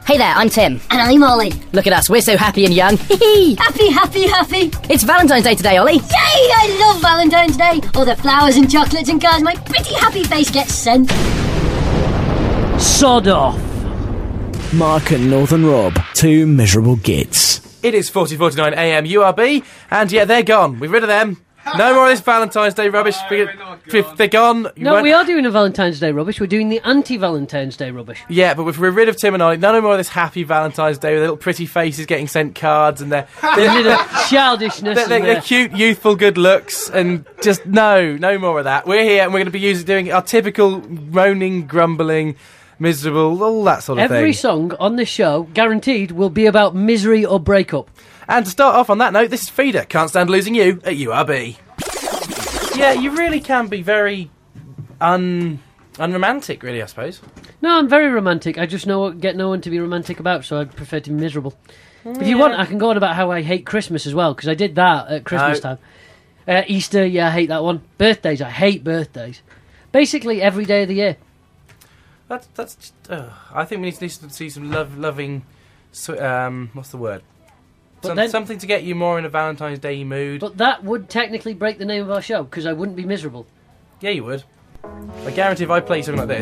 Hey there, I'm Tim. And I'm Ollie. Look at us, we're so happy and young. Happy, happy, happy. It's Valentine's Day today, Ollie. Yay, I love Valentine's Day. All the flowers and chocolates and cards my pretty happy face gets sent. Sod off. Mark and Northern Rob, two miserable gits. It is 40:49 AM URB, and yeah, they're gone. We're rid of them. No more of this Valentine's Day rubbish. They're gone. No, we are doing a Valentine's Day rubbish. We're doing the anti-Valentine's Day rubbish. Yeah, but if we're rid of Tim and Ollie, no more of this happy Valentine's Day with little pretty faces getting sent cards and their childishness. Their cute, youthful good looks, and just no more of that. We're here and we're going to be doing our typical moaning, grumbling, miserable, all that sort of thing. Every song on this show, guaranteed, will be about misery or breakup. And to start off on that note, this is Feeder, Can't Stand Losing You at URB. Yeah, you really can be very unromantic, really, I suppose. No, I'm very romantic. I just get no one to be romantic about, so I prefer to be miserable. Yeah. If you want, I can go on about how I hate Christmas as well, because I did that at Christmas time. Easter, yeah, I hate that one. Birthdays, I hate birthdays. Basically, every day of the year. That's just, I think we need to see some loving, what's the word? Something to get you more in a Valentine's Day mood. But that would technically break the name of our show, because I wouldn't be miserable. Yeah, you would. I guarantee if I play something like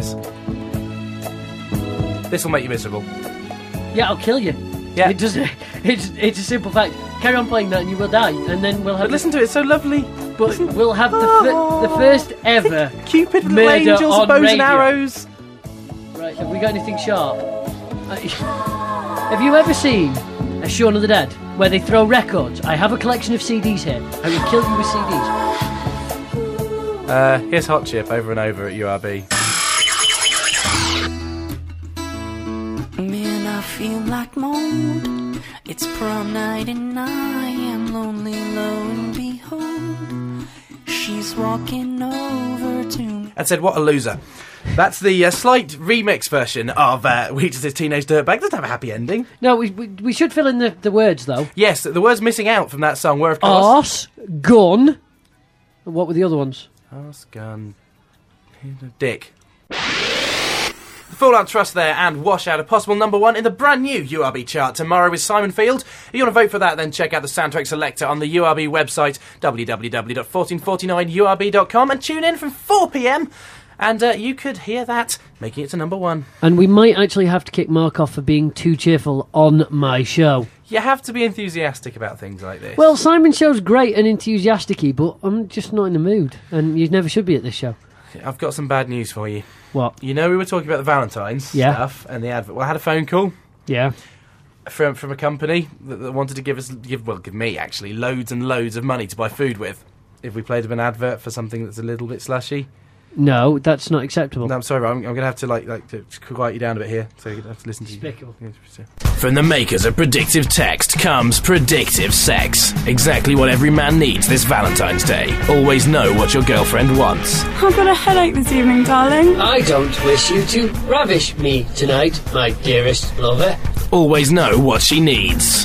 this will make you miserable. Yeah, I'll kill you. Yeah. It's a simple fact. Carry on playing that and you will die, and then we'll have... But listen to it, it's so lovely. But we'll have the first ever Cupid, little angels, bows and arrows. Right, have we got anything sharp? Have you ever seen a Shaun of the Dead where they throw records? I have a collection of CDs here. I will kill you with CDs. Here's Hot Chip over and over at URB. Man, I feel like mold. It's prom night and I am lonely, lo and behold. She's walking over to me. And said, what a loser. That's the slight remix version of Wheatus' Teenage Dirtbag. Doesn't have a happy ending. No, we should fill in the words, though. Yes, the words missing out from that song were, of course... Arse, gun... And what were the other ones? Arse, gun... Dick. The Fallout Trust there, and Wash Out, a possible number one in the brand new URB chart tomorrow with Simon Field. If you want to vote for that, then check out the soundtrack selector on the URB website, www.1449urb.com, and tune in from 4pm. And you could hear that, making it to number one. And we might actually have to kick Mark off for being too cheerful on my show. You have to be enthusiastic about things like this. Well, Simon's show's great and enthusiastic-y, but I'm just not in the mood. And you never should be at this show. I've got some bad news for you. What? You know, we were talking about the Valentine's stuff and the advert. Well, I had a phone call. Yeah. From a company that wanted to give me, actually, loads and loads of money to buy food with if we played an advert for something that's a little bit slushy. No, that's not acceptable. No, I'm sorry, I'm going to have to to quiet you down a bit here, so you have to listen to you. From the makers of Predictive Text comes Predictive Sex. Exactly what every man needs this Valentine's Day. Always know what your girlfriend wants. I've got a headache this evening, darling. I don't wish you to ravish me tonight, my dearest lover. Always know what she needs.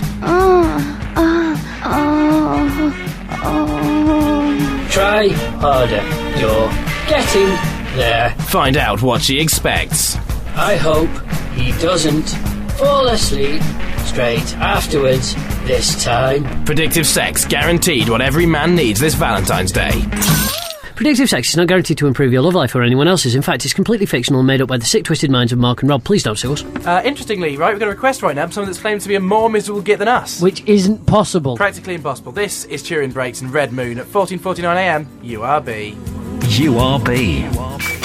Try harder. You're getting there. Find out what she expects. I hope he doesn't fall asleep straight afterwards this time. Predictive Sex, guaranteed what every man needs this Valentine's Day. Predictive Sex is not guaranteed to improve your love life or anyone else's. In fact, it's completely fictional and made up by the sick, twisted minds of Mark and Rob. Please don't sue us. Interestingly, right, we've got a request right now from someone that's claimed to be a more miserable git than us. Which isn't possible. Practically impossible. This is Turin Breaks and Red Moon at 14:49am URB. URB.